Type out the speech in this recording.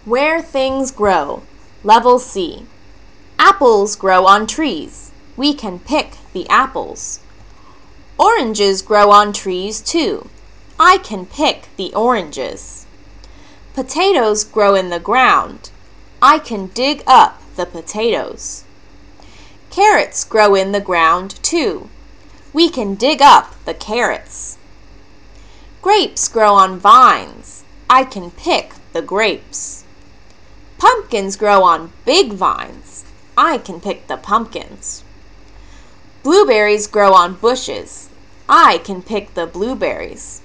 Where things grow. Level C. Apples grow on trees. We can pick the apples. Oranges grow on trees too. I can pick the oranges. Potatoes grow in the ground. I can dig up the potatoes. Carrots grow in the ground too. We can dig up the carrots. Grapes grow on vines. I can pick the grapes. Pumpkins grow on big vines. I can pick the pumpkins. Blueberries grow on bushes. I can pick the blueberries.